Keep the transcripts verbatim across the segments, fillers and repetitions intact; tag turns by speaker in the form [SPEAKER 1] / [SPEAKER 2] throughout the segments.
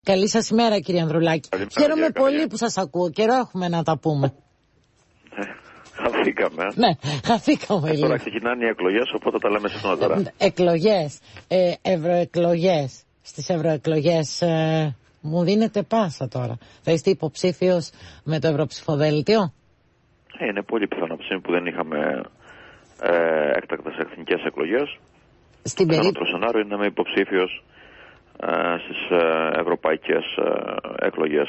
[SPEAKER 1] Καλή σας ημέρα, κύριε Ανδρουλάκη.
[SPEAKER 2] Καλημέρα,
[SPEAKER 1] Χαίρομαι
[SPEAKER 2] κύριε
[SPEAKER 1] πολύ
[SPEAKER 2] Καραγιάννη.
[SPEAKER 1] που σας ακούω. Καιρό έχουμε να τα πούμε.
[SPEAKER 2] Ε, χαθήκαμε.
[SPEAKER 1] Ναι, χαθήκαμε
[SPEAKER 2] ε,
[SPEAKER 1] λίγο.
[SPEAKER 2] Τώρα ξεκινάνε οι εκλογές, οπότε τα λέμε συχνότερα.
[SPEAKER 1] Ε, εκλογές, ε, ευρωεκλογές. Στις ευρωεκλογές ε, μου δίνετε πάσα τώρα. Θα είστε υποψήφιος με το ευρωψηφοδέλτιο.
[SPEAKER 2] Ε, είναι πολύ πιθανό από που δεν είχαμε ε, έκτακτες εθνικές εκλογές.
[SPEAKER 1] Στην
[SPEAKER 2] Το
[SPEAKER 1] περί...
[SPEAKER 2] περί... σενάριο είναι να είμαι υποψήφιος ε, στις ε, ευρωπαϊκές ε, εκλογές.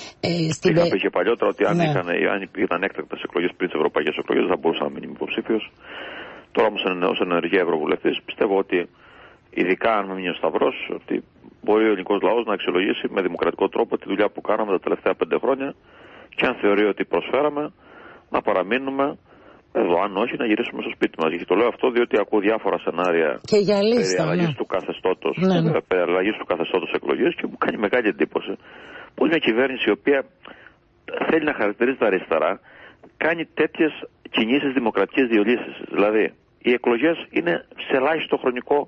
[SPEAKER 1] Ε, στην
[SPEAKER 2] Είχα
[SPEAKER 1] πε...
[SPEAKER 2] πει και παλιότερα ότι αν,
[SPEAKER 1] ναι.
[SPEAKER 2] είχαν, αν ήταν έκτακτες εκλογές πριν τις ευρωπαϊκές εκλογές δεν θα μπορούσα να μείνει υποψήφιος. Τώρα όμως ως ενεργή ευρωβουλευτής πιστεύω ότι ειδικά αν με μείνει ο Σταυρός, ότι μπορεί ο ελληνικός λαός να αξιολογήσει με δημοκρατικό τρόπο τη δουλειά που κάναμε τα τελευταία πέντε χρόνια και αν θεωρεί ότι προσφέραμε να παραμείνουμε εδώ, αν όχι να γυρίσουμε στο σπίτι μας. Και το λέω αυτό διότι ακούω διάφορα σενάρια
[SPEAKER 1] και για λίστα,
[SPEAKER 2] περί αλλαγής
[SPEAKER 1] ναι.
[SPEAKER 2] του καθεστώτος,
[SPEAKER 1] ναι, ναι.
[SPEAKER 2] περί αλλαγής του καθεστώτος εκλογής και μου κάνει μεγάλη εντύπωση πως μια κυβέρνηση η οποία θέλει να χαρακτηρίζει τα αριστερά κάνει τέτοιες κινήσεις δημοκρατικές διολύσεις. Δηλαδή οι εκλογές είναι σε ελάχιστο χρονικό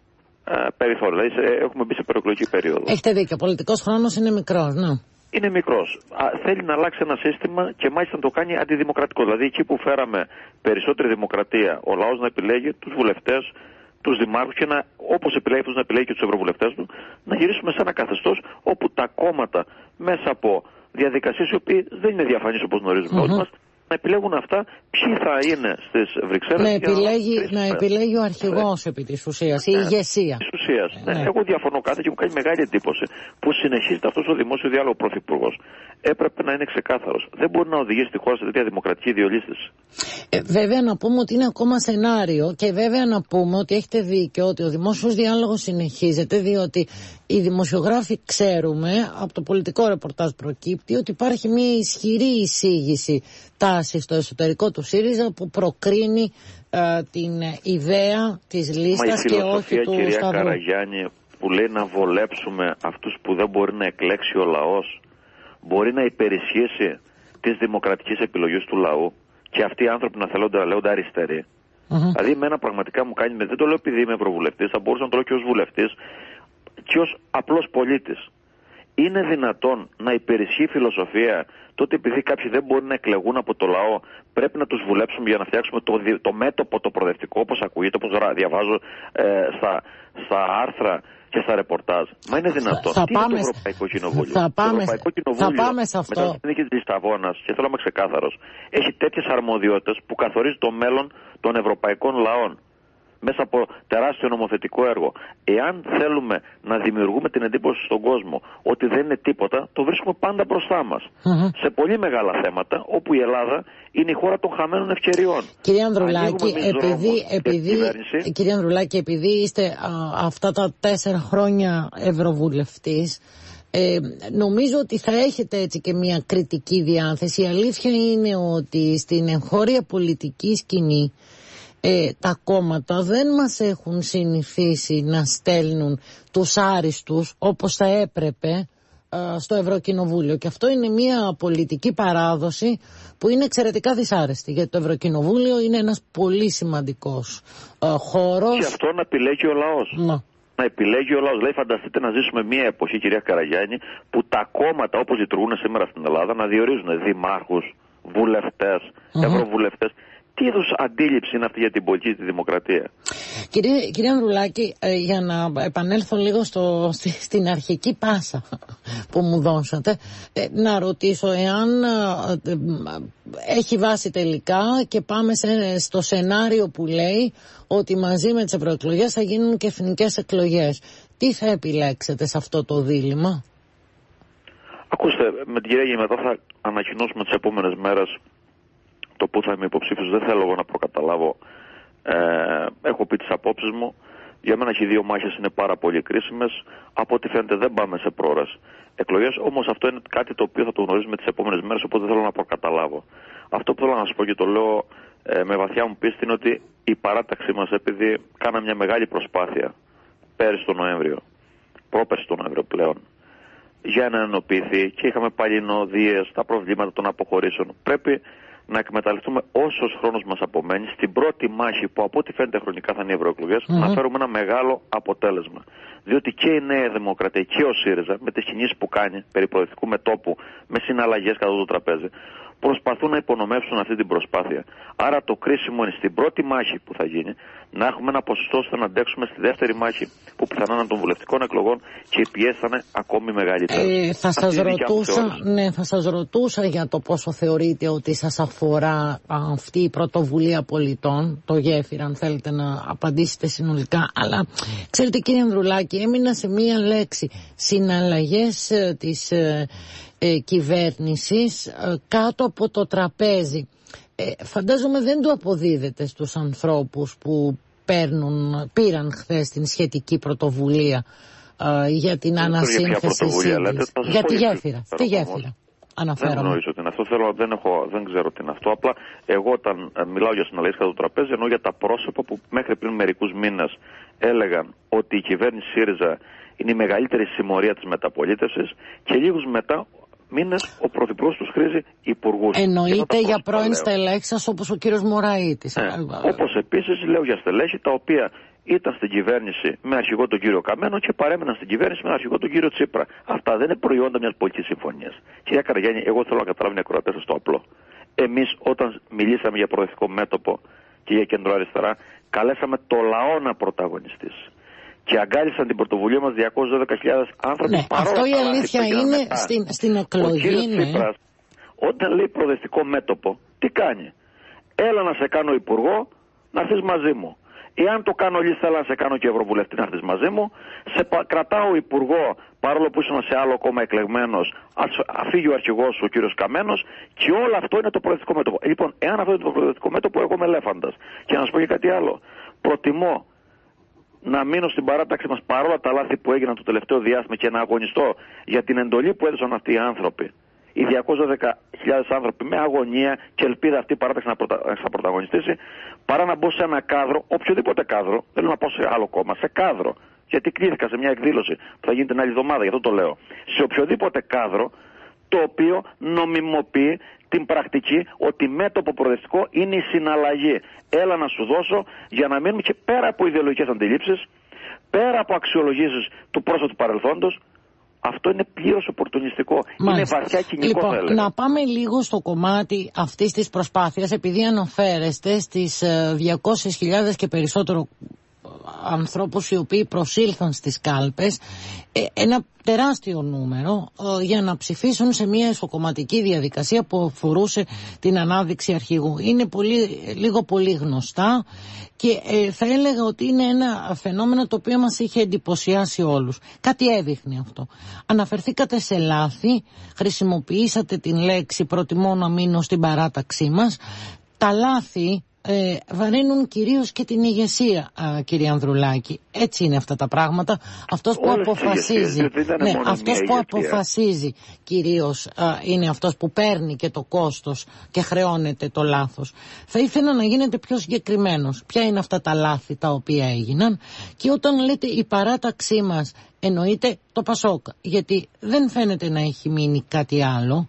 [SPEAKER 2] ε, περιθώριο. Δηλαδή σε, έχουμε μπει σε προεκλογική περίοδο.
[SPEAKER 1] Έχετε δίκιο. Ο πολιτικός χρόνος είναι μικρός, ναι.
[SPEAKER 2] Είναι μικρός. Α, θέλει να αλλάξει ένα σύστημα και μάλιστα να το κάνει αντιδημοκρατικό. Δηλαδή εκεί που φέραμε περισσότερη δημοκρατία, ο λαός να επιλέγει τους βουλευτές, τους δημάρχους και να, όπως επιλέγει αυτούς να επιλέγει και τους ευρωβουλευτές του, να γυρίσουμε σε ένα καθεστώς όπου τα κόμματα μέσα από διαδικασίες οι οποίες δεν είναι διαφανείς όπως γνωρίζουμε όλοι μας, να επιλέγουν αυτά ποιοι θα είναι στις Βρυξέλλες.
[SPEAKER 1] Να επιλέγει,
[SPEAKER 2] να,
[SPEAKER 1] να επιλέγει ο αρχηγός επί της ουσίας, η
[SPEAKER 2] ναι,
[SPEAKER 1] ηγεσία.
[SPEAKER 2] Της ουσίας. Ναι.
[SPEAKER 1] Ναι.
[SPEAKER 2] Εγώ διαφωνώ κάτι και μου κάνει μεγάλη εντύπωση που συνεχίζεται αυτός ο δημόσιο διάλογο πρωθυπουργός. Έπρεπε να είναι ξεκάθαρος. Δεν μπορεί να οδηγήσει τη χώρα σε τέτοια δημοκρατική διολίσθηση.
[SPEAKER 1] Ε, βέβαια να πούμε ότι είναι ακόμα σενάριο και βέβαια να πούμε ότι έχετε δίκιο ότι ο δημόσιος διάλογος συνεχίζεται, διότι οι δημοσιογράφοι ξέρουμε, από το πολιτικό ρεπορτάζ προκύπτει, ότι υπάρχει μια ισχυρή εισήγηση τάση στο εσωτερικό του ΣΥΡΙΖΑ που προκρίνει ε, την ιδέα της λίστας και όχι του
[SPEAKER 2] κυρία
[SPEAKER 1] Σταυρού.
[SPEAKER 2] Καραγιάννη, που λέει να βολέψουμε αυτούς που δεν μπορεί να εκλέξει ο λαός, μπορεί να υπερισχύσει της δημοκρατικής επιλογής του λαού και αυτοί οι άνθρωποι να θέλονται να λέγονται αριστεροί. Mm-hmm. Δηλαδή, εμένα πραγματικά μου κάνει, δεν το λέω επειδή είμαι ευρωβουλευτής, θα μπορούσα να το λέω και ως βουλευτής και ως απλός πολίτης. Είναι δυνατόν να υπερισχύει η φιλοσοφία τότε επειδή κάποιοι δεν μπορούν να εκλεγούν από το λαό, πρέπει να τους βουλέψουμε για να φτιάξουμε το, το μέτωπο, το προοδευτικό, όπως ακούγεται, όπως διαβάζω ε, στα, στα άρθρα και στα ρεπορτάζ. Μα είναι δυνατόν.
[SPEAKER 1] Θα
[SPEAKER 2] Τι
[SPEAKER 1] πάμε,
[SPEAKER 2] είναι το Ευρωπαϊκό Κοινοβούλιο?
[SPEAKER 1] Θα πάμε,
[SPEAKER 2] το Ευρωπαϊκό Κοινοβούλιο
[SPEAKER 1] θα πάμε σε αυτό.
[SPEAKER 2] μετά τη συνθήκη της Λισαβόνας, και θέλω να είμαι ξεκάθαρος, έχει τέτοιες αρμοδιότητες που καθορίζει το μέλλον των ευρωπαϊκών λαών μέσα από τεράστιο νομοθετικό έργο. Εάν θέλουμε να δημιουργούμε την εντύπωση στον κόσμο ότι δεν είναι τίποτα, το βρίσκουμε πάντα μπροστά μας. Mm-hmm. Σε πολύ μεγάλα θέματα, όπου η Ελλάδα είναι η χώρα των χαμένων ευκαιριών.
[SPEAKER 1] Κύριε Ανδρουλάκη, επειδή, επειδή, κύριε Ανδρουλάκη, επειδή είστε α, αυτά τα τέσσερα χρόνια ευρωβουλευτής, Ε, νομίζω ότι θα έχετε έτσι και μια κριτική διάθεση. Η αλήθεια είναι ότι στην εγχώρια πολιτική σκηνή ε, τα κόμματα δεν μας έχουν συνηθίσει να στέλνουν τους άριστους όπως θα έπρεπε ε, στο Ευρωκοινοβούλιο, και αυτό είναι μια πολιτική παράδοση που είναι εξαιρετικά δυσάρεστη, γιατί το Ευρωκοινοβούλιο είναι ένας πολύ σημαντικός ε, χώρος.
[SPEAKER 2] Και αυτό να επιλέγει ο λαός.
[SPEAKER 1] Να.
[SPEAKER 2] Να επιλέγει ο λαός. Δηλαδή, φανταστείτε να ζήσουμε μια εποχή, κυρία Καραγιάννη, που τα κόμματα όπως λειτουργούν σήμερα στην Ελλάδα να διορίζουν δημάρχους, βουλευτές, mm-hmm. ευρωβουλευτές. Τι είδους αντίληψη είναι αυτή για την πολιτική τη δημοκρατία?
[SPEAKER 1] Κύριε, κύριε Ανδρουλάκη, ε, για να επανέλθω λίγο στο, στη, στην αρχική πάσα που μου δώσατε, ε, να ρωτήσω εάν ε, ε, έχει βάση τελικά και πάμε σε, στο σενάριο που λέει ότι μαζί με τις ευρωεκλογές θα γίνουν και εθνικές εκλογές. Τι θα επιλέξετε σε αυτό το δίλημμα?
[SPEAKER 2] Ακούστε, με την κυρία Γεμετά θα ανακοινώσουμε τις επόμενες μέρες το που θα είμαι υποψήφιος. Δεν θέλω εγώ να προκαταλάβω. Ε, έχω πει τις απόψεις μου. Για μένα και οι δύο μάχες είναι πάρα πολύ κρίσιμες. Από ό,τι φαίνεται δεν πάμε σε πρόορες εκλογές. Όμως αυτό είναι κάτι το οποίο θα το γνωρίζουμε τις επόμενες μέρες, οπότε δεν θέλω να προκαταλάβω. Αυτό που θέλω να σας πω και το λέω ε, με βαθιά μου πίστη είναι ότι η παράταξή μας, επειδή κάναμε μια μεγάλη προσπάθεια πέρυσι τον Νοέμβριο, πρόπερσι τον Νοέμβριο πλέον, για να ενοποιηθεί και είχαμε πάλι νοοδείες, τα προβλήματα των αποχωρήσεων, πρέπει να εκμεταλλευτούμε όσος χρόνος μας απομένει στην πρώτη μάχη που από ό,τι φαίνεται χρονικά θα είναι οι ευρωεκλογές, mm-hmm. να φέρουμε ένα μεγάλο αποτέλεσμα. Διότι και η Νέα Δημοκρατία και ο ΣΥΡΙΖΑ με τις κινήσεις που κάνει περί προοδευτικού μετώπου, με συναλλαγές κατά το τραπέζι, προσπαθούν να υπονομεύσουν αυτή την προσπάθεια. Άρα το κρίσιμο είναι στην πρώτη μάχη που θα γίνει να έχουμε ένα ποσοστό ώστε να αντέξουμε στη δεύτερη μάχη που πιθανόν είναι των βουλευτικών εκλογών και οι πιέσεις θα είναι ακόμη μεγαλύτερες.
[SPEAKER 1] Ε, θα, σας ρωτούσα, ναι, θα σας ρωτούσα για το πόσο θεωρείτε ότι σας αφορά αυτή η πρωτοβουλία πολιτών, το γέφυρα, αν θέλετε να απαντήσετε συνολικά. Αλλά ξέρετε κύριε Ανδρουλάκη, έμεινα σε μία λέξη. Συναλλαγές ε, της ε, ε, κυβέρνησης ε, κάτω από το τραπέζι. Ε, φαντάζομαι δεν το αποδίδεται στους ανθρώπους που παίρνουν, πήραν χθες την σχετική πρωτοβουλία ε, για την δεν ανασύνθεση ΣΥΡΙΖΑ. Για τη γέφυρα. Τη γέφυρα. Αναφέρομαι.
[SPEAKER 2] Δεν γνωρίζω τι είναι αυτό, θέλω, δεν, έχω, δεν ξέρω τι είναι αυτό. Απλά εγώ όταν μιλάω για συναλλαγές κατά το τραπέζι εννοώ για τα πρόσωπα που μέχρι πριν μερικούς μήνες έλεγαν ότι η κυβέρνηση ΣΥΡΙΖΑ είναι η μεγαλύτερη συμμορία της μεταπολίτευσης και λίγους μετά μήνες ο Πρωθυπουργός τους χρήζει υπουργούς.
[SPEAKER 1] Εννοείται για πρώην στελέχη σας όπως ο κύριος Μωραΐτης.
[SPEAKER 2] Ναι. Όπως επίσης λέω για στελέχη τα οποία ήταν στην κυβέρνηση με αρχηγό τον κύριο Καμένο και παρέμειναν στην κυβέρνηση με αρχηγό τον κύριο Τσίπρα. Αυτά δεν είναι προϊόντα μιας πολιτικής συμφωνίας. Κυρία Καραγιάννη, εγώ θέλω να καταλάβουν οι ακροατές στο απλό. Εμείς όταν μιλήσαμε για προοδευτικό μέτωπο και για κεντροαριστερά, καλέσαμε το λαό να πρωταγωνιστήσει. Και αγκάλισαν την πρωτοβουλία μας διακόσιες δώδεκα χιλιάδες άνθρωποι.
[SPEAKER 1] Ναι, αυτό η αλήθεια είναι στην, στην εκλογή. Ο κύριος ναι.
[SPEAKER 2] Τσίπρας, όταν λέει προοδευτικό μέτωπο, τι κάνει? Έλα να σε κάνω υπουργό, να έρθεις μαζί μου. Εάν το κάνω λίστα, έλα να σε κάνω και ευρωβουλευτή, να έρθεις μαζί μου. Σε κρατάω υπουργό, παρόλο που ήσουν σε άλλο κόμμα εκλεγμένος, α φύγει ο αρχηγός σου, ο κύριος Καμένος, και όλο αυτό είναι το προοδευτικό μέτωπο. Λοιπόν, εάν αυτό είναι το προοδευτικό μέτωπο, εγώ είμαι ελέφαντας. Και να σας πω και κάτι άλλο. Προτιμώ να μείνω στην παράταξη μας παρόλα τα λάθη που έγιναν το τελευταίο διάστημα και να αγωνιστώ για την εντολή που έδωσαν αυτοί οι άνθρωποι, οι διακόσιες δέκα χιλιάδες άνθρωποι, με αγωνία και ελπίδα αυτή η παράταξη να, πρωτα... να πρωταγωνιστήσει, παρά να μπω σε ένα κάδρο, οποιοδήποτε κάδρο, δεν θέλω να πάω σε άλλο κόμμα, σε κάδρο. Γιατί κλείθηκα σε μια εκδήλωση που θα γίνει την άλλη εβδομάδα, γι' αυτό το λέω. Σε οποιοδήποτε κάδρο το οποίο νομιμοποιεί την πρακτική ότι μέτωπο προοδευτικό είναι η συναλλαγή. Έλα να σου δώσω για να μείνουμε και πέρα από ιδεολογικές αντιλήψεις, πέρα από αξιολογήσεις του πρόσωπου του παρελθόντος. Αυτό είναι πλήρως οπορτουνιστικό. Είναι βαθιά κοινικό.
[SPEAKER 1] Λοιπόν, να πάμε λίγο στο κομμάτι αυτής της προσπάθειας, επειδή αναφέρεστε στις διακόσιες χιλιάδες και περισσότερο ανθρώπους οι οποίοι προσήλθαν στις κάλπες, ένα τεράστιο νούμερο για να ψηφίσουν σε μια εσωκομματική διαδικασία που αφορούσε την ανάδειξη αρχηγού. Είναι πολύ, λίγο πολύ γνωστά και ε, θα έλεγα ότι είναι ένα φαινόμενο το οποίο μας είχε εντυπωσιάσει όλους. Κάτι έδειχνε αυτό. Αναφερθήκατε σε λάθη, χρησιμοποιήσατε την λέξη «προτιμώ να μείνω στην παράταξή μας». Τα λάθη Ε, βαρύνουν κυρίως και την ηγεσία, α, κύριε Ανδρουλάκη. Έτσι είναι αυτά τα πράγματα. Αυτός που
[SPEAKER 2] Όλες
[SPEAKER 1] αποφασίζει, ναι, αυτός που
[SPEAKER 2] ηγεσία.
[SPEAKER 1] αποφασίζει κυρίως α, είναι αυτός που παίρνει και το κόστος και χρεώνεται το λάθος. Θα ήθελα να γίνετε πιο συγκεκριμένος. Ποια είναι αυτά τα λάθη τα οποία έγιναν? Και όταν λέτε η παράταξή μας, εννοείται το Πασόκ, γιατί δεν φαίνεται να έχει μείνει κάτι άλλο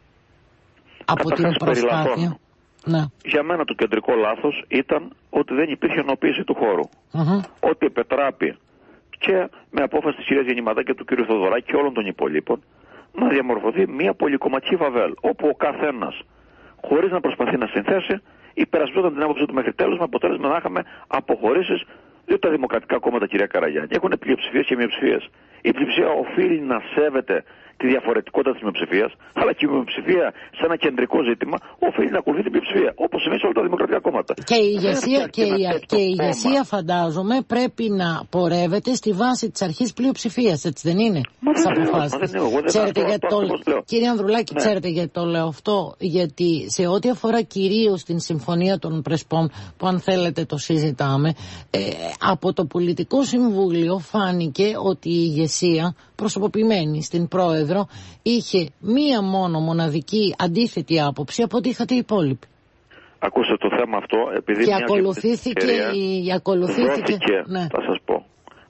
[SPEAKER 1] από
[SPEAKER 2] Καταρχάς,
[SPEAKER 1] την προσπάθεια. Ναι.
[SPEAKER 2] Για μένα το κεντρικό λάθος ήταν ότι δεν υπήρχε ενοποίηση του χώρου. Uh-huh. Ότι επετράπη και με απόφαση της κυρίας Γεννηματά και του κύριου Θοδωράκη και όλων των υπολείπων να διαμορφωθεί μια πολυκομματική βαβέλ, όπου ο καθένας, χωρίς να προσπαθεί να συνθέσει, υπερασπιζόταν την άποψή του μέχρι τέλους, με αποτέλεσμα να είχαμε αποχωρήσεις, διότι τα δημοκρατικά κόμματα, κυρία Καραγιάννη, έχουν πλειοψηφίες και μειοψηφίες. Η πλειοψηφία οφείλει να σέβεται τη διαφορετικότητα της μειοψηφίας, αλλά και η μειοψηφία σε ένα κεντρικό ζήτημα οφείλει να ακολουθεί την πλειοψηφία, όπως σημαίνει σε όλα τα δημοκρατικά κόμματα.
[SPEAKER 1] Και η ηγεσία, και η, και η ηγεσία φαντάζομαι, πρέπει να πορεύεται στη βάση της αρχής πλειοψηφίας, έτσι δεν είναι? Στις αποφάσεις. Ξέρετε γιατί το, το κύριε Ανδρουλάκη, ναι. Ξέρετε γιατί το λέω αυτό? Γιατί σε ό,τι αφορά κυρίως την Συμφωνία των Πρεσπών, που αν θέλετε το συζητάμε, ε, από το Πολιτικό Συμβούλιο φάνηκε ότι η ηγεσία, προσωποποιημένη στην Πρόεδρο, είχε μία μόνο μοναδική αντίθετη άποψη από ό,τι είχατε οι υπόλοιποι.
[SPEAKER 2] Ακούστε το θέμα αυτό, επειδή
[SPEAKER 1] και ακολουθήθηκε, η, ακολουθήθηκε
[SPEAKER 2] δόθηκε,
[SPEAKER 1] ναι.
[SPEAKER 2] θα σας πω,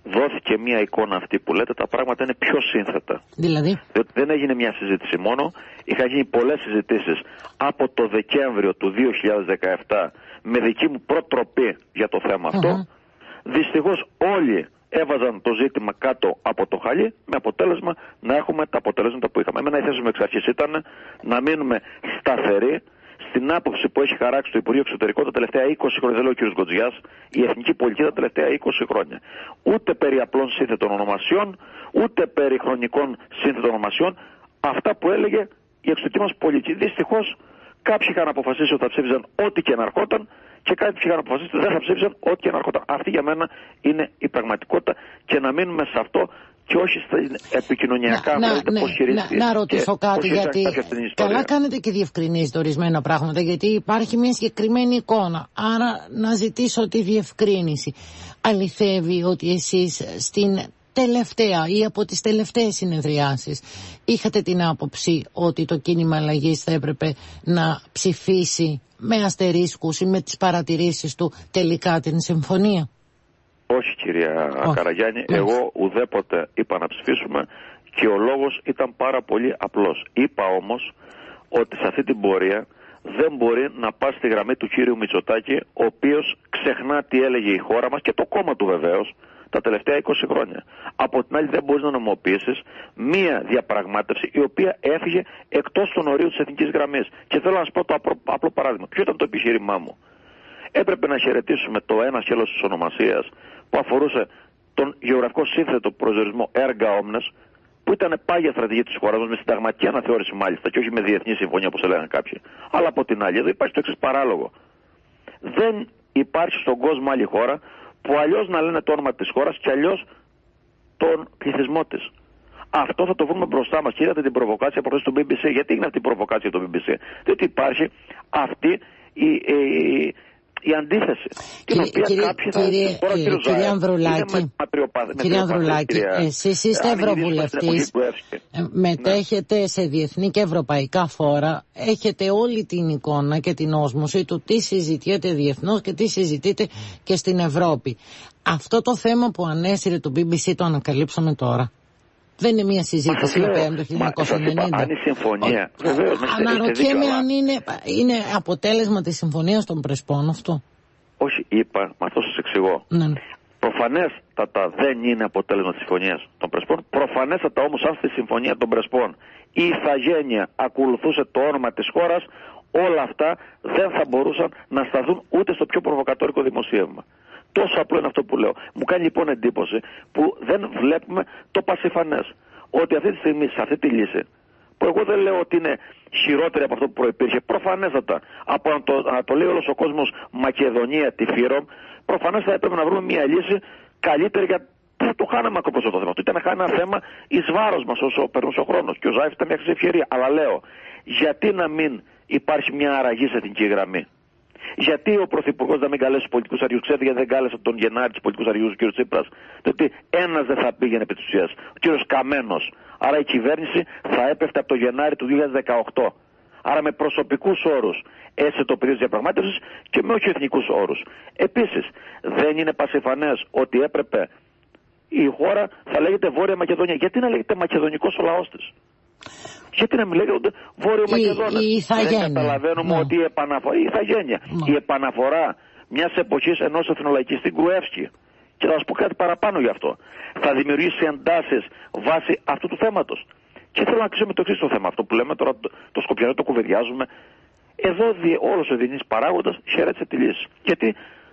[SPEAKER 2] δόθηκε μια εικόνα αυτή που λέτε, τα πράγματα είναι πιο σύνθετα.
[SPEAKER 1] Δηλαδή.
[SPEAKER 2] Διότι δεν έγινε μια συζήτηση μόνο, είχαν γίνει πολλές συζητήσεις από το Δεκέμβριο του δύο χιλιάδες δεκαεπτά με δική μου προτροπή για το θέμα αυτό. Uh-huh. Δυστυχώς όλοι έβαζαν το ζήτημα κάτω από το χαλί με αποτέλεσμα να έχουμε τα αποτελέσματα που είχαμε. Εμένα η θέση μου εξ αρχής ήταν να μείνουμε σταθεροί στην άποψη που έχει χαράξει το Υπουργείο Εξωτερικών τα τελευταία είκοσι χρόνια, δεν λέει ο κ. Γκοτζιάς, η εθνική πολιτική τα τελευταία είκοσι χρόνια. Ούτε περί απλών σύνθετων ονομασιών, ούτε περί χρονικών σύνθετων ονομασιών. Αυτά που έλεγε η εξωτερική μας πολιτική. Δυστυχώς κάποιοι είχαν αποφασίσει ότι θα ψήφιζαν ό,τι και να ερχόταν και κάποιοι είχαν αποφασίσει ότι δεν θα ψήφιζαν ό,τι και να ερχόταν. Αυτή για μένα είναι η πραγματικότητα και να μείνουμε σε αυτό και όχι στα επικοινωνιακά
[SPEAKER 1] να,
[SPEAKER 2] να,
[SPEAKER 1] ναι, να, να ρωτήσω κάτι, γιατί καλά κάνετε και διευκρινίζετε ορισμένα πράγματα, γιατί υπάρχει μια συγκεκριμένη εικόνα. Άρα να ζητήσω τη διευκρίνηση. Αληθεύει ότι εσείς στην τελευταία ή από τις τελευταίες συνεδριάσεις είχατε την άποψη ότι το κίνημα αλλαγής θα έπρεπε να ψηφίσει με αστερίσκους ή με τις παρατηρήσεις του τελικά την συμφωνία?
[SPEAKER 2] Όχι, κυρία
[SPEAKER 1] Όχι.
[SPEAKER 2] Καραγιάννη, εγώ ουδέποτε είπα να ψηφίσουμε και ο λόγος ήταν πάρα πολύ απλός. Είπα όμως ότι σε αυτή την πορεία δεν μπορεί να πας στη γραμμή του κύριου Μητσοτάκη, ο οποίος ξεχνά τι έλεγε η χώρα μας και το κόμμα του βεβαίως τα τελευταία είκοσι χρόνια. Από την άλλη δεν μπορείς να νομοποιήσεις μία διαπραγμάτευση η οποία έφυγε εκτός των ορίων της εθνικής γραμμής. Και θέλω να σας πω το απλό παράδειγμα. Ποιο ήταν το επιχείρημά μου? Έπρεπε να χαιρετήσουμε το ένα σκέλος της ονομασίας που αφορούσε τον γεωγραφικό σύνθετο προσδιορισμό έργα όμνες, που ήταν πάγια στρατηγική της χώρας μας, με συνταγματική αναθεώρηση μάλιστα και όχι με διεθνή συμφωνία όπως έλεγαν κάποιοι. Αλλά από την άλλη, εδώ υπάρχει το εξής παράλογο. Δεν υπάρχει στον κόσμο άλλη χώρα που αλλιώς να λένε το όνομα της χώρας και αλλιώς τον πληθυσμό της. Αυτό θα το βρούμε μπροστά μας. Και είδατε την προβοκάτσια προχθές του μπι μπι σι. Γιατί έγινε αυτή η προβοκάτσια του μπι μπι σι? Διότι υπάρχει αυτή η, η, η αντίθεση.
[SPEAKER 1] Κύριε, κύριε, κύριε, κύριε, κύριε Ανδρουλάκη, κύριε Ανδρουλάκη, εσείς είστε ευρωβουλευτής, μετέχετε ναι. σε διεθνή και ευρωπαϊκά φόρα, έχετε όλη την εικόνα και την όσμωση του τι συζητιέται διεθνώς και τι συζητείτε και στην Ευρώπη. Αυτό το θέμα που ανέσυρε το μπι μπι σι το ανακαλύψαμε τώρα? Δεν είναι μια συζήτηση που πέραμε το χίλια εννιακόσια ενενήντα.
[SPEAKER 2] Αν η συμφωνία.
[SPEAKER 1] Αναρωτιέμαι αν είναι, είναι αποτέλεσμα της συμφωνίας των Πρεσπών αυτό.
[SPEAKER 2] Όχι, είπα, με αυτό σας εξηγώ.
[SPEAKER 1] Ναι.
[SPEAKER 2] Προφανέστατα δεν είναι αποτέλεσμα της συμφωνίας των Πρεσπών. Προφανέστατα όμως, αν στη συμφωνία των Πρεσπών η ηθαγένεια ακολουθούσε το όνομα της χώρας, όλα αυτά δεν θα μπορούσαν να σταθούν ούτε στο πιο προβοκατόρικο δημοσίευμα. Τόσο απλό είναι αυτό που λέω. Μου κάνει λοιπόν εντύπωση που δεν βλέπουμε το πασιφανές. Ότι αυτή τη στιγμή, σε αυτή τη λύση, που εγώ δεν λέω ότι είναι χειρότερη από αυτό που προϋπήρχε, προφανέστατα από να το, να το λέει όλος ο κόσμος Μακεδονία, τη Φύρομ, προφανέστατα έπρεπε να βρούμε μια λύση καλύτερη, για που το χάναμε ακριβώς το θέμα. Το ήταν ένα θέμα εις βάρος μας όσο περνούσε ο χρόνος. Και ο Ζάιφ ήταν μια χρυσή ευκαιρία. Αλλά λέω, γιατί να μην υπάρχει μια αραγή σε εθνική γραμμή? Γιατί ο Πρωθυπουργός να μην καλέσει τους πολιτικούς αρχηγούς? Ξέρετε γιατί δεν κάλεσε τον Γενάρη τους πολιτικούς αρχηγούς, ο κ. Τσίπρας? Διότι ένας δεν θα πήγαινε επί της ουσίας, ο κ. Καμένος. Άρα η κυβέρνηση θα έπεφτε από το Γενάρη του δύο χιλιάδες δεκαοκτώ. Άρα με προσωπικούς όρους έσε το πεδίο της διαπραγμάτευσης και με όχι εθνικούς όρους. Επίσης, δεν είναι πασιφανές ότι έπρεπε η χώρα θα λέγεται Βόρεια Μακεδονία? Γιατί να λέγεται μακεδονικός ο λαός της? Γιατί να μην λέγεται Βόρειο Μακεδόνα? Δεν καταλαβαίνουμε ναι. ότι η επαναφορά, η ηθαγένεια, ναι. η επαναφορά μιας εποχής ενός εθνολαϊκιστή Γκρουεύσκη, και θα σας πω κάτι παραπάνω γι' αυτό, θα δημιουργήσει εντάσεις βάσει αυτού του θέματος. Και θέλω να κλείσω με το εξής το θέμα, αυτό που λέμε τώρα, το, το Σκοπιανό το κουβεντιάζουμε. Εδώ δι, όλος ο διεθνής παράγοντας χαιρέτησε τη λύση. Γιατί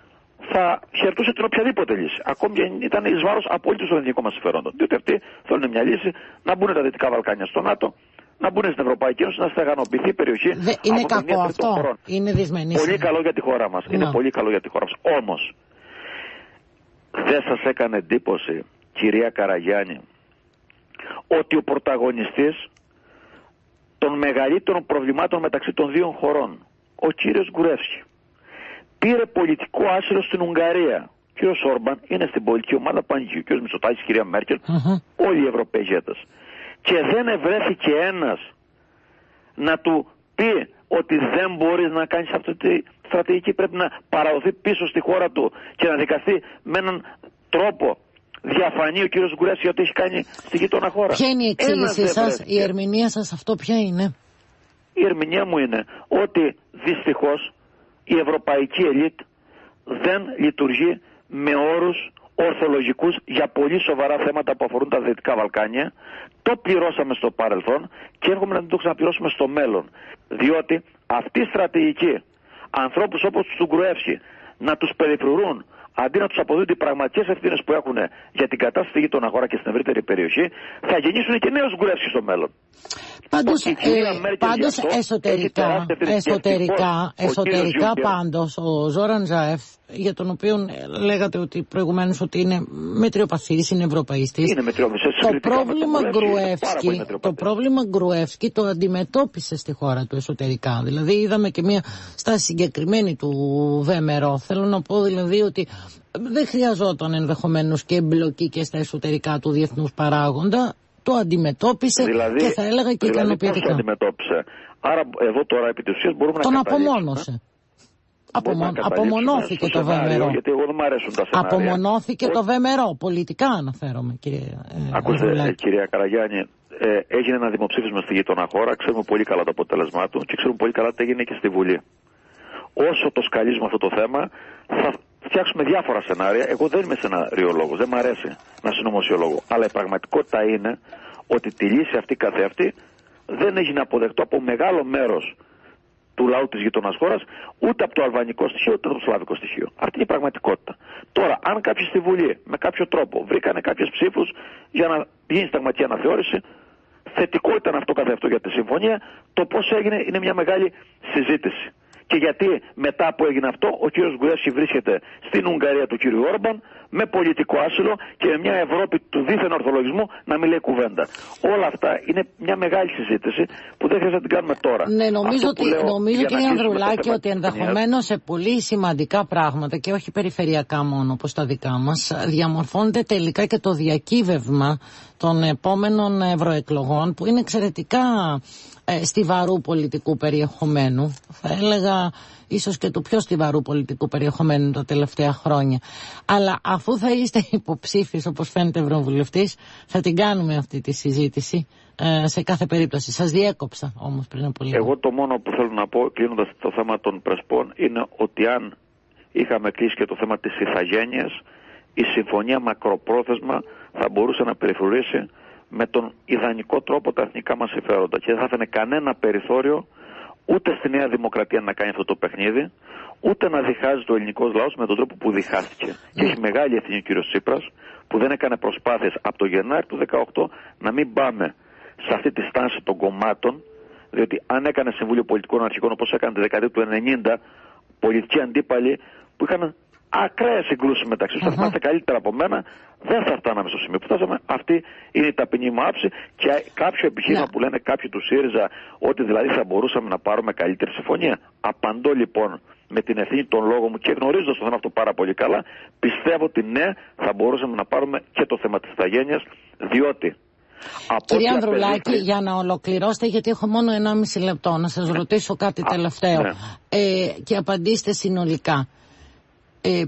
[SPEAKER 2] θα χαιρετούσε την οποιαδήποτε λύση. Ακόμη και ήταν εις βάρος απόλυτος των εθνικών μας συμφερόντων. Διότι αυτοί θέλουν μια λύση να μπουν τα Δυτικά Βαλκάνια στο ΝΑΤΟ, να μπουν στην Ευρωπαϊκή Ένωση, να στεγανοποιηθεί η περιοχή.
[SPEAKER 1] Δε, είναι από κακό αυτό. Είναι δυσμενής.
[SPEAKER 2] Πολύ καλό για τη χώρα μας. No. Είναι πολύ καλό για τη χώρα μας. Όμως, δεν σας έκανε εντύπωση, κυρία Καραγιάννη, ότι ο πρωταγωνιστής των μεγαλύτερων προβλημάτων μεταξύ των δύο χωρών, ο κύριος Γκουρεύσκη, πήρε πολιτικό άσυλο στην Ουγγαρία? Ο κύριος Όρμπαν είναι στην πολιτική ομάδα Πανηγίου, ο κύριος Μητσοτάκης, η κυρία Μέρκελ, uh-huh. όλοι οι Ευρωπαίοι ηγέτες. Και δεν ευρέθηκε ένας να του πει ότι δεν μπορείς να κάνεις αυτή τη στρατηγική, πρέπει να παραδοθεί πίσω στη χώρα του και να δικαστεί με έναν τρόπο διαφανεί ο κύριος Γκουρεύσκη για ό,τι έχει κάνει στη γείτονα χώρα?
[SPEAKER 1] Ποια είναι η εξήγησή σας, η ερμηνεία σας αυτό ποια είναι?
[SPEAKER 2] Η ερμηνεία μου είναι ότι δυστυχώς η ευρωπαϊκή ελίτ δεν λειτουργεί με όρους ορθολογικούς για πολύ σοβαρά θέματα που αφορούν τα Δυτικά Βαλκάνια. Το πληρώσαμε στο παρελθόν και έρχομαι να το ξαναπληρώσουμε στο μέλλον. Διότι αυτή η στρατηγική ανθρώπους όπως του Γκουρεύσκη να τους περιφρουρούν αντί να τους αποδίδουν οι πραγματικές ευθύνες που έχουν για την κατάσταση στη γείτονα χώρα και στην ευρύτερη περιοχή, θα γεννήσουν και νέους Γκουρεύσκη στο μέλλον.
[SPEAKER 1] Πάντως, ε, πάντως εσωτερικά, εσωτερικά, εσωτερικά πάντως, ο Ζόραν Ζάεφ, για τον οποίο λέγατε ότι προηγουμένως ότι είναι μετριοπαθής, είναι ευρωπαϊστής,
[SPEAKER 2] είναι μετριοπαθής,
[SPEAKER 1] το πρόβλημα Γκρουεύσκη, το πρόβλημα Γκρουεύσκη το αντιμετώπισε στη χώρα του εσωτερικά. Δηλαδή είδαμε και μια στάση συγκεκριμένη του Βέμερο. Θέλω να πω δηλαδή ότι δεν χρειαζόταν ενδεχομένως και εμπλοκή και στα εσωτερικά του διεθνούς παράγοντα. Το αντιμετώπισε δηλαδή, και θα έλεγα και δηλαδή ικανοποιητικά.
[SPEAKER 2] Πώς το αντιμετώπισε? Άρα εδώ τώρα επί της ουσίας μπορούμε
[SPEAKER 1] τον
[SPEAKER 2] να
[SPEAKER 1] απομόνωσε. Απομον... Απομονώθηκε το Βέμερο.
[SPEAKER 2] Γιατί εγώ δεν μου αρέσουν τα σενάρια.
[SPEAKER 1] Απομονώθηκε ο... το Βέμερο. Πολιτικά αναφέρομαι, κύριε ε,
[SPEAKER 2] Ακούστε, ε, κυρία Καραγιάννη, ε, έγινε ένα δημοψήφισμα στη γείτονα χώρα. Ξέρουμε πολύ καλά το αποτέλεσμά του και ξέρουμε πολύ καλά τι έγινε και στη Βουλή. Όσο το σκαλίζουμε αυτό το θέμα, θα φτιάξουμε διάφορα σενάρια. Εγώ δεν είμαι σεναριολόγος, δεν μου αρέσει να συνωμοσιολόγω. Αλλά η πραγματικότητα είναι ότι τη λύση αυτή καθεαυτή δεν έγινε αποδεκτό από μεγάλο μέρος του λαού της γειτονάς χώρας, ούτε από το αλβανικό στοιχείο, ούτε από το σλαβικό στοιχείο. Αυτή είναι η πραγματικότητα. Τώρα, αν κάποιοι στη Βουλή με κάποιο τρόπο βρήκανε κάποιες ψήφους για να γίνει συνταγματική αναθεώρηση, θετικό ήταν αυτό καθεαυτό για τη συμφωνία. Το πώς έγινε είναι μια μεγάλη συζήτηση. Και γιατί μετά που έγινε αυτό ο κύριος Γκουρεύσκη βρίσκεται στην Ουγγαρία του κύριου Όρμπαν με πολιτικό άσυλο και με μια Ευρώπη του δίθεν ορθολογισμού να μην λέει κουβέντα. Όλα αυτά είναι μια μεγάλη συζήτηση που δεν χρειάζεται να την κάνουμε τώρα.
[SPEAKER 1] Ναι, νομίζω ότι, νομίζω κύριε Ανδρουλάκη ότι ενδεχομένως σε πολύ σημαντικά πράγματα και όχι περιφερειακά μόνο όπως τα δικά μας διαμορφώνεται τελικά και το διακύβευμα των επόμενων ευρωεκλογών που είναι εξαιρετικά ε, στιβαρού πολιτικού περιεχομένου. Θα έλεγα ίσως και του πιο στιβαρού πολιτικού περιεχομένου τα τελευταία χρόνια. Αλλά αφού θα είστε υποψήφιος όπως φαίνεται ευρωβουλευτής, θα την κάνουμε αυτή τη συζήτηση ε, σε κάθε περίπτωση. Σας διέκοψα όμως πριν από λίγο.
[SPEAKER 2] Εγώ το μόνο που θέλω να πω κλείνοντας το θέμα των Πρεσπών είναι ότι αν είχαμε κλείσει και το θέμα της ηθαγένειας, η συμφωνία μακροπρόθεσμα θα μπορούσε να περιφρουρήσει με τον ιδανικό τρόπο τα εθνικά μας συμφέροντα και δεν θα έφερε κανένα περιθώριο ούτε στη Νέα Δημοκρατία να κάνει αυτό το παιχνίδι, ούτε να διχάζει το ελληνικός λαός με τον τρόπο που διχάστηκε. Mm. Και έχει μεγάλη ευθύνη ο κύριος Τσίπρας που δεν έκανε προσπάθειες από το Γενάρη του δεκαοκτώ να μην πάμε σε αυτή τη στάση των κομμάτων, διότι αν έκανε Συμβούλιο Πολιτικών Αρχικών όπως έκανε τη δεκαετία του ενενήντα, πολιτικοί αντίπαλοι που είχαν ακραίες συγκρούσεις μεταξύ τους, θα θυμάστε καλύτερα από μένα, δεν θα φτάναμε στο σημείο που φτάσαμε. Αυτή είναι η ταπεινή μου άψη και κάποιο επιχείρημα yeah. που λένε κάποιοι του ΣΥΡΙΖΑ ότι δηλαδή θα μπορούσαμε να πάρουμε καλύτερη συμφωνία. Απαντώ λοιπόν με την ευθύνη των λόγων μου και γνωρίζοντας το θέμα αυτό πάρα πολύ καλά, πιστεύω ότι ναι, θα μπορούσαμε να πάρουμε και το θέμα της ηθαγένειας, διότι
[SPEAKER 1] Κύριε Ανδρουλάκη, απεδείχθη... για να ολοκληρώσετε, γιατί έχω μόνο ενάμιση λεπτό, να σας ρωτήσω κάτι Α, τελευταίο ναι. ε, και απαντήστε συνολικά. Ε,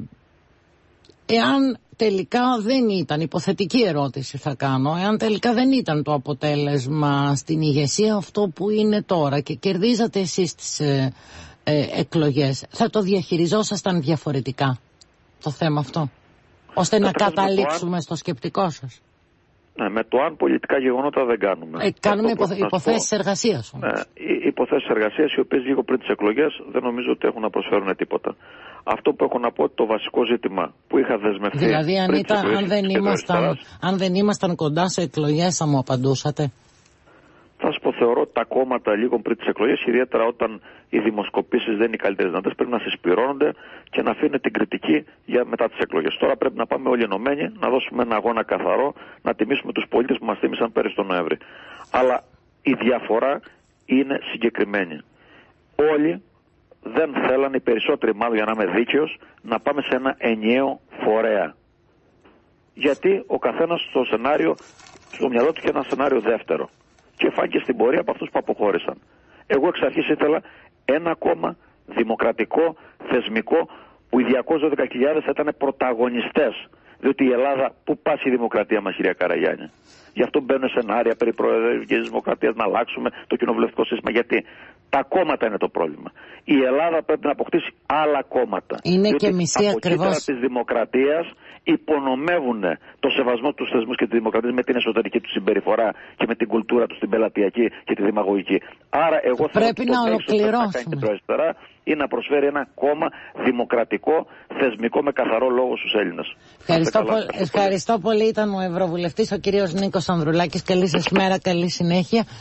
[SPEAKER 1] εάν τελικά δεν ήταν, υποθετική ερώτηση θα κάνω, εάν τελικά δεν ήταν το αποτέλεσμα στην ηγεσία αυτό που είναι τώρα και κερδίζατε εσείς τις ε, ε, εκλογές, θα το διαχειριζόσασταν διαφορετικά το θέμα αυτό, ώστε να καταλήξουμε αν... στο σκεπτικό σας?
[SPEAKER 2] Ναι, με το αν πολιτικά γεγονότα δεν κάνουμε.
[SPEAKER 1] Ε, κάνουμε υποθε... υποθέσεις εργασίας όμως.
[SPEAKER 2] Ναι, υποθέσεις εργασίας οι οποίες λίγο πριν τις εκλογές δεν νομίζω ότι έχουν να προσφέρουν τίποτα. Αυτό που έχω να πω, το βασικό ζήτημα που είχα δεσμευτεί.
[SPEAKER 1] Δηλαδή αν, ήταν, αν, δεν ήμασταν, αν δεν ήμασταν κοντά σε εκλογές θα μου απαντούσατε?
[SPEAKER 2] Θα σας πω, θεωρώ τα κόμματα λίγο πριν τις εκλογές, ιδιαίτερα όταν οι δημοσκοπήσεις δεν είναι οι καλύτερες δυνατές, πρέπει να συσπηρώνονται και να αφήνουν την κριτική για μετά τις εκλογές. Τώρα πρέπει να πάμε όλοι ενωμένοι, να δώσουμε ένα αγώνα καθαρό, να τιμήσουμε τους πολίτες που μας τίμησαν πέρυσι τον Νοέμβρη. Αλλά η διαφορά είναι συγκεκριμένη. Όλοι δεν θέλαν, οι περισσότεροι μάλλον για να είμαι δίκαιος, να πάμε σε ένα ενιαίο φορέα. Γιατί ο καθένας στο σενάριο, στο μυαλό του και ένα σενάριο δεύτερο. Και φάνηκε στην πορεία από αυτούς που αποχώρησαν. Εγώ εξ αρχής ήθελα ένα κόμμα δημοκρατικό, θεσμικό, που οι διακόσιες δώδεκα χιλιάδες θα ήταν πρωταγωνιστές Διότι η Ελλάδα, πού πας η δημοκρατία μας, κυρία Καραγιάννη? Γι' αυτό μπαίνουν σενάρια περί προεδρικής δημοκρατίας, να αλλάξουμε το κοινοβουλευτικό σύστημα. Γιατί τα κόμματα είναι το πρόβλημα. Η Ελλάδα πρέπει να αποκτήσει άλλα κόμματα.
[SPEAKER 1] Είναι διότι και μισή ακριβώς.
[SPEAKER 2] Τα της δημοκρατίας υπονομεύουν το σεβασμό του θεσμού και τη δημοκρατία με την εσωτερική του συμπεριφορά και με την κουλτούρα του, την πελατειακή και τη δημαγωγική. Άρα, εγώ
[SPEAKER 1] πρέπει
[SPEAKER 2] θέλω
[SPEAKER 1] να ολοκληρώσουμε.
[SPEAKER 2] Να ή να προσφέρει ένα κόμμα δημοκρατικό, θεσμικό, με καθαρό λόγο στους Έλληνες.
[SPEAKER 1] Ευχαριστώ, πο... Ευχαριστώ πολύ. Ήταν ο Ευρωβουλευτής, ο κύριος Νίκος Ανδρουλάκης. Καλή σας μέρα, καλή συνέχεια.